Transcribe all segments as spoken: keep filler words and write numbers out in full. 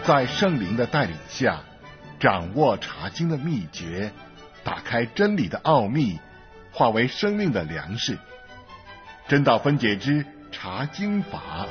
在圣灵的带领下，掌握查经的秘诀，打开真理的奥秘，化为生命的粮食。真道分解之查经法。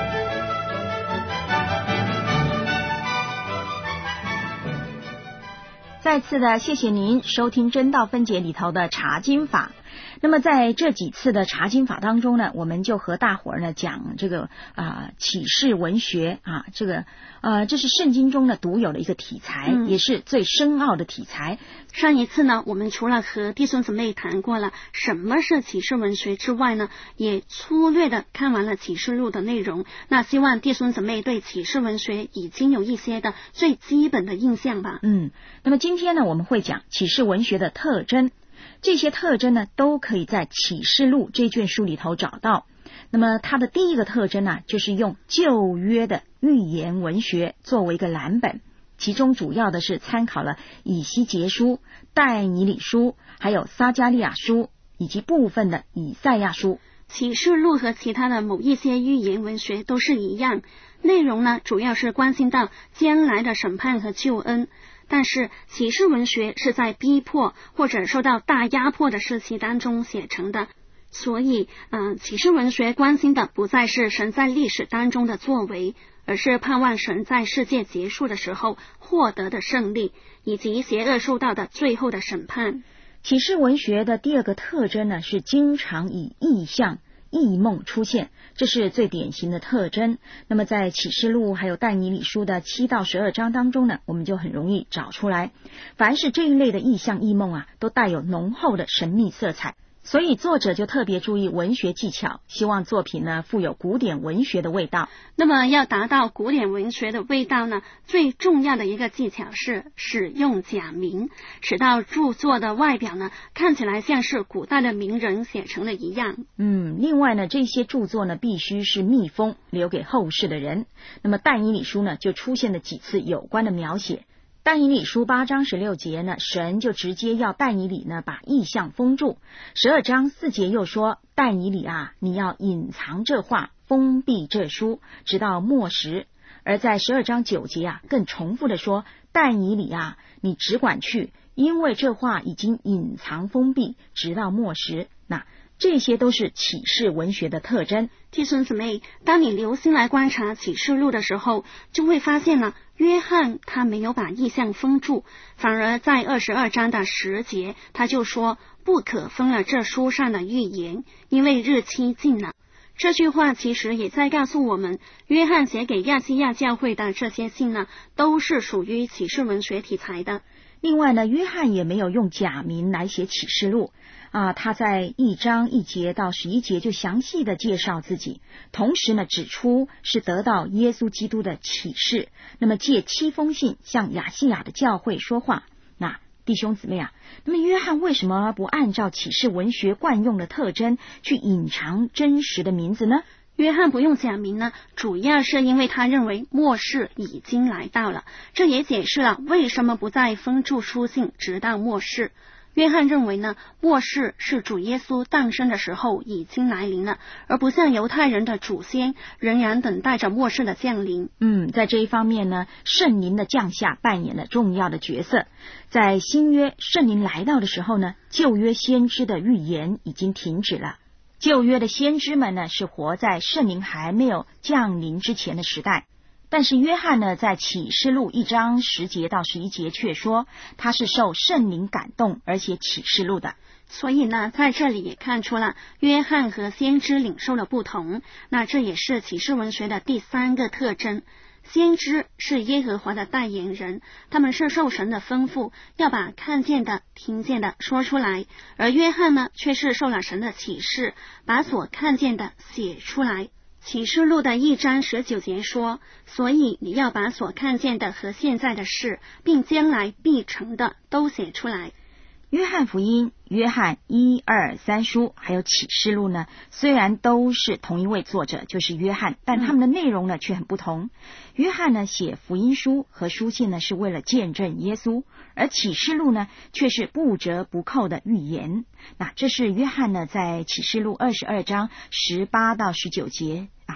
再次的谢谢您收听真道分解里头的查经法。那么在这几次的查经法当中呢，我们就和大伙儿呢讲这个啊、呃、启示文学啊，这个呃这是圣经中的独有的一个题材、嗯，也是最深奥的题材。 上一次呢，我们除了和弟兄姊妹谈过了什么是启示文学之外呢，也粗略的看完了启示录的内容。那希望弟兄姊妹对启示文学已经有一些的最基本的印象吧。 嗯，那么今天呢，我们会讲启示文学的特征。这些特征呢，都可以在启示录这卷书里头找到。那么它的第一个特征呢，就是用旧约的预言文学作为一个蓝本，其中主要的是参考了以西结书、但以理书，还有撒迦利亚书以及部分的以赛亚书。 启示录和其他的某一些预言文学都是一样，内容呢主要是关心到将来的审判和救恩。但是启示文学是在逼迫或者受到大压迫的时期当中写成的，所以嗯、呃，启示文学关心的不再是神在历史当中的作为，而是盼望神在世界结束的时候获得的胜利，以及邪恶受到的最后的审判。 启示文学的第二个特征呢，是经常以意象异梦出现，这是最典型的特征。那么在启示录还有但以理书的七到十二章当中呢，我们就很容易找出来。凡是这一类的异象异梦啊，都带有浓厚的神秘色彩，所以作者就特别注意文学技巧，希望作品呢富有古典文学的味道。 那么要达到古典文学的味道呢，最重要的一个技巧是使用假名，使到著作的外表呢看起来像是古代的名人写成的一样。 嗯，另外呢，这些著作呢必须是密封，留给后世的人。那么但以理书呢就出现了几次有关的描写。但以理书八章十六节呢，神就直接要但以理呢把异象封住。十二章四节又说，但以理啊，你要隐藏这话，封闭这书，直到末时。而在十二章九节啊，更重复的说，但以理啊，你只管去，因为这话已经隐藏封闭，直到末时。那这些都是启示文学的特征。 弟兄姊妹，当你留心来观察启示录的时候，就会发现了约翰他没有把异象封住，反而在二十二章的十节他就说，不可封了这书上的预言，因为日期近了。这句话其实也在告诉我们，约翰写给亚细亚教会的这些信呢，都是属于启示文学题材的。 另外呢，约翰也没有用假名来写启示录啊，他在一章一节到十一节就详细的介绍自己，同时呢指出是得到耶稣基督的启示，那么借七封信向亚细亚的教会说话。那弟兄姊妹啊，那么约翰为什么不按照启示文学惯用的特征去隐藏真实的名字呢？ 约翰不用假名呢，主要是因为他认为末世已经来到了，这也解释了为什么不再封住书信直到末世。约翰认为呢，末世是主耶稣诞生的时候已经来临了，而不像犹太人的祖先仍然等待着末世的降临。 嗯，在这一方面呢，圣灵的降下扮演了重要的角色。在新约圣灵来到的时候呢，旧约先知的预言已经停止了。旧约的先知们呢，是活在圣灵还没有降临之前的时代。但是约翰呢，在启示录一章十节到十一节却说，他是受圣灵感动而写启示录的。 所以呢，在这里也看出了约翰和先知领受的不同。那这也是启示文学的第三个特征。先知是耶和华的代言人，他们是受神的吩咐，要把看见的、听见的说出来；而约翰呢，却是受了神的启示，把所看见的写出来。启示录的一章十九节说，所以你要把所看见的和现在的事，并将来必成的都写出来。 约翰福音、约翰一二三书还有启示录呢，虽然都是同一位作者，就是约翰，但他们的内容呢却很不同。约翰呢写福音书和书信呢是为了见证耶稣，而启示录呢却是不折不扣的预言。那这是约翰呢在启示录二十二章十八到十九节啊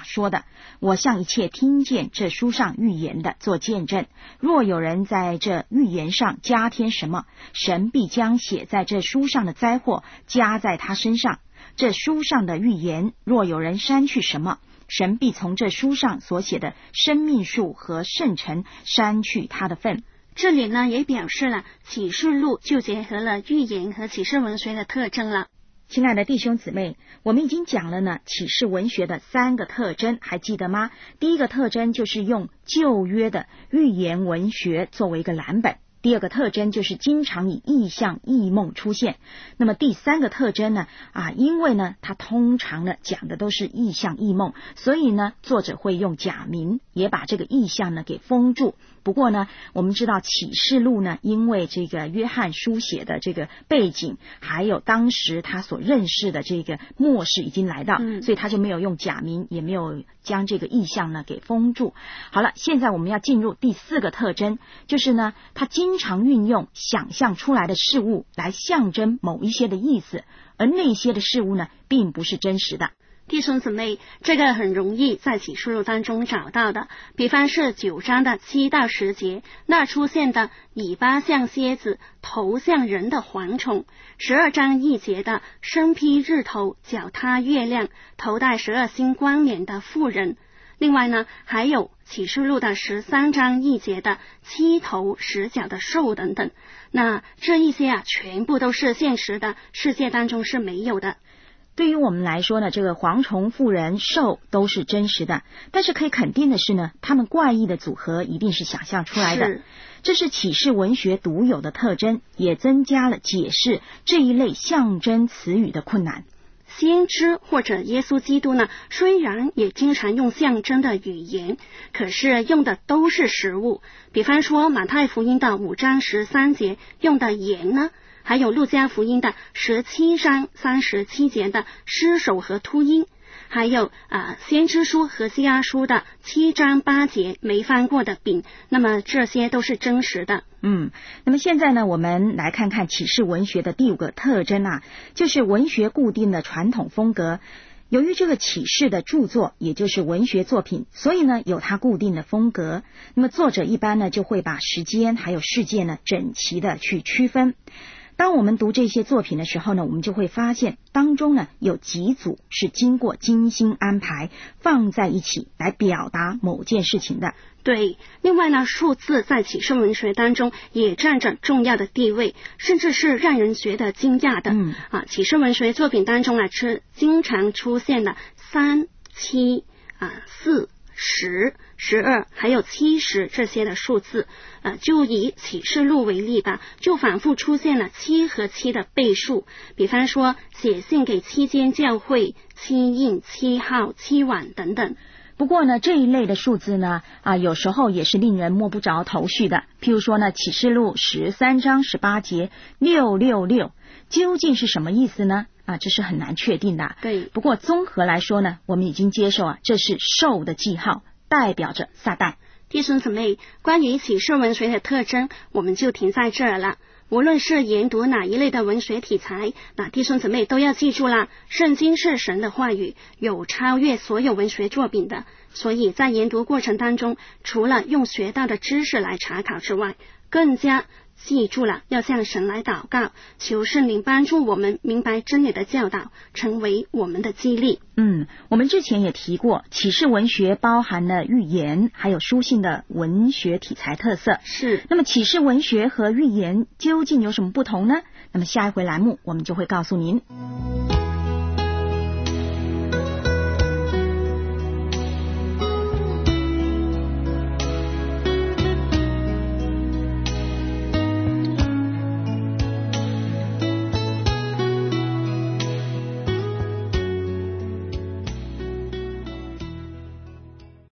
说的，我向一切听见这书上预言的做见证，若有人在这预言上加添什么，神必将写在这书上的灾祸加在他身上。这书上的预言，若有人删去什么，神必从这书上所写的生命树和圣城删去他的份。 这里呢也表示了启示录就结合了预言和启示文学的特征了。 亲爱的弟兄姊妹，我们已经讲了呢启示文学的三个特征，还记得吗？第一个特征就是用旧约的预言文学作为一个蓝本，第二个特征就是经常以异象异梦出现。那么第三个特征呢啊，因为呢它通常呢讲的都是异象异梦，所以呢作者会用假名，也把这个异象呢给封住。不过呢我们知道启示录呢，因为这个约翰书写的这个背景，还有当时他所认识的这个末世已经来到、嗯、所以他就没有用假名，也没有将这个异象呢给封住。好了，现在我们要进入第四个特征，就是呢他经常运用想象出来的事物来象征某一些的意思，而那些的事物呢并不是真实的。 弟兄姊妹，这个很容易在启示录当中找到的，比方是九章的七到十节，那出现的尾巴像蝎子，头像人的蝗虫；十二章一节的身披日头，脚踏月亮，头戴十二星冠冕的妇人。另外呢，还有启示录的十三章一节的七头十脚的兽等等。那这一些啊，全部都是现实的，世界当中是没有的。 对于我们来说呢，这个蝗虫、妇人、兽都是真实的，但是可以肯定的是呢，它们怪异的组合一定是想象出来的。这是启示文学独有的特征，也增加了解释这一类象征词语的困难。 先知或者耶稣基督呢，虽然也经常用象征的语言，可是用的都是实物。比方说马太福音的五章十三节用的盐呢，还有路加福音的十七章三十七节的尸首和秃鹰，还有啊、呃、先知书和西阿书的七章八节没翻过的饼，那么这些都是真实的。 嗯，那么现在呢，我们来看看启示文学的第五个特征啊，就是文学固定的传统风格。由于这个启示的著作也就是文学作品，所以呢有它固定的风格。那么作者一般呢就会把时间还有事件呢整齐的去区分。当我们读这些作品的时候呢，我们就会发现当中呢有几组是经过精心安排放在一起来表达某件事情的。 对，另外呢，数字在启示文学当中也占着重要的地位，甚至是让人觉得惊讶的。嗯啊，启示文学作品当中啊，是经常出现的三、七啊、四、十、十二还有七十这些的数字。呃，就以启示录为例吧，就反复出现了七和七的倍数。比方说写信给七间教会、七印、七号、七碗等等。 不过呢，这一类的数字呢，啊，有时候也是令人摸不着头绪的。譬如说呢，启示录十三章十八节六六六，究竟是什么意思呢？啊，这是很难确定的。 对。 不过综合来说呢，我们已经接受啊，这是兽的记号，代表着撒旦。 弟兄姊妹，关于启示文学的特征，我们就停在这儿了。无论是研读哪一类的文学题材，那弟兄姊妹都要记住啦，圣经是神的话语，有超越所有文学作品的。所以在研读过程当中，除了用学到的知识来查考之外，更加记住了要向神来祷告，求圣灵帮助我们明白真理的教导，成为我们的激励。 嗯，我们之前也提过，启示文学包含了寓言还有书信的文学题材特色。 是。 那么启示文学和寓言究竟有什么不同呢？那么下一回栏目我们就会告诉您。